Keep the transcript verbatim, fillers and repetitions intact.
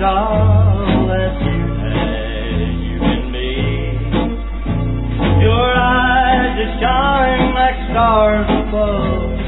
all that you had, you and me. Your eyes just shine like stars above.